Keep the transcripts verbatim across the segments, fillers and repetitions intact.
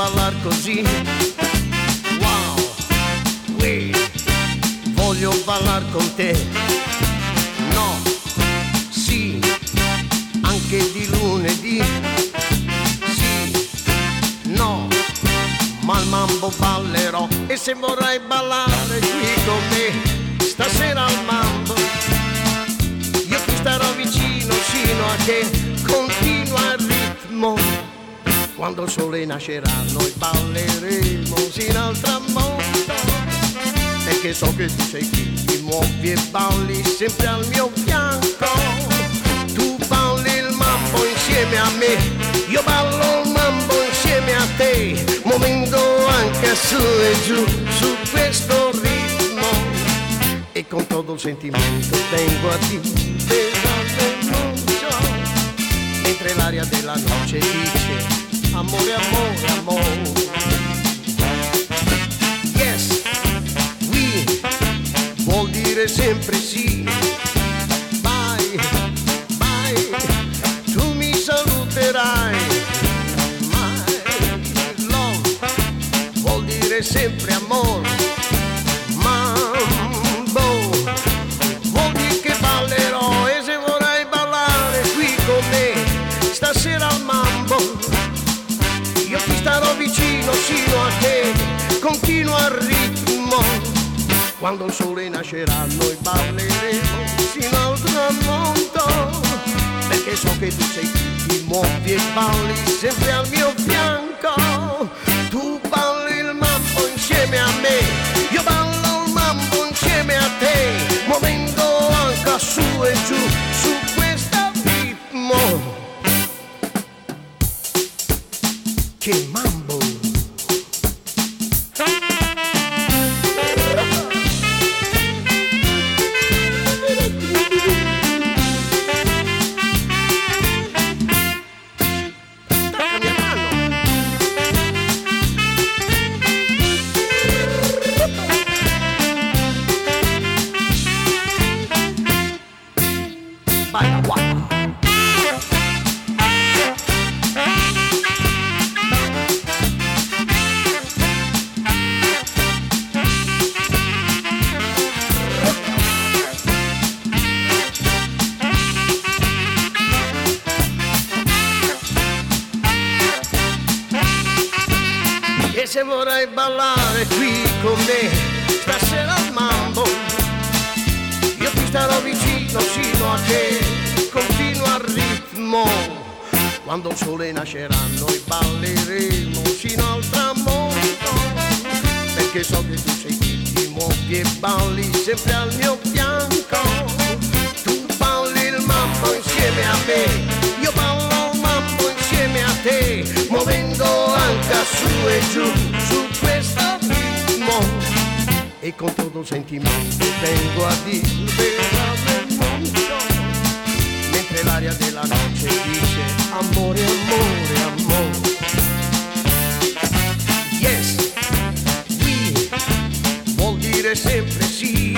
ballar così. Wow, uè, voglio ballar con te. No, sì, anche di lunedì. Sì, no, ma al mambo ballerò. E se vorrai ballare qui con me stasera al mambo, io ti starò vicino sino a che continua il ritmo. Quando il sole nascerà noi balleremo sino al tramonto, perché so che tu sei qui, ti muovi e balli sempre al mio fianco. Tu balli il mambo insieme a me, io ballo il mambo insieme a te, muovendo anche su e giù su questo ritmo. E con tutto il sentimento vengo a dire l'annuncio, mentre l'aria della notte dice amore, amore, amore. Yes, oui, vuol dire sempre sì. Vai, vai, tu mi saluterai. My love, vuol dire sempre amore. Mambo, vuol dire che ballerò. E se vorrai ballare qui con me stasera al mambo, io ti starò vicino sino a che continua il ritmo. Quando il sole nascerà noi balleremo sino al tramonto, perché so che tu sei qui, ti muovi e balli sempre al mio fianco. Tu balli il mambo insieme a me, io ballo il mambo insieme a te, muovendo anche su e giù su questo ritmo. Che mambo! Vai, guarda! E se vorrai ballare qui con me stasera al mambo, io ti starò vicino sino a che continua il ritmo. Quando il sole nascerà noi balleremo sino al tramonto, perché so che tu sei qui, ti muovi e balli sempre al mio fianco. Tu balli il mambo insieme a me, io ballo il mambo insieme a te, muovendo anche su e giù su questo ritmo. E con tutto il sentimento vengo a dirvi l'annuncio, mentre l'aria della notte dice amore, amore, amore. Yes, oui, vuol dire sempre sì.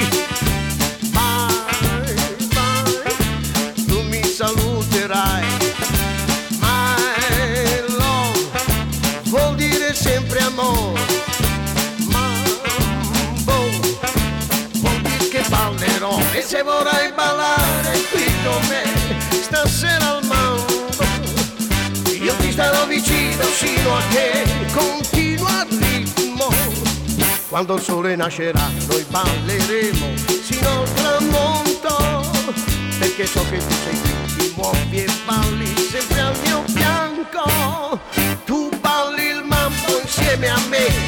Vai, vai, tu mi saluterai. My love, vuol dire sempre amore. Ballerò. E se vorrai ballare qui con me stasera al mambo, io ti starò vicino sino a che continua il ritmo. Quando il sole nascerà noi balleremo sino al tramonto, perché so che tu sei qui, ti muovi e balli sempre al mio fianco. Tu balli il mambo insieme a me,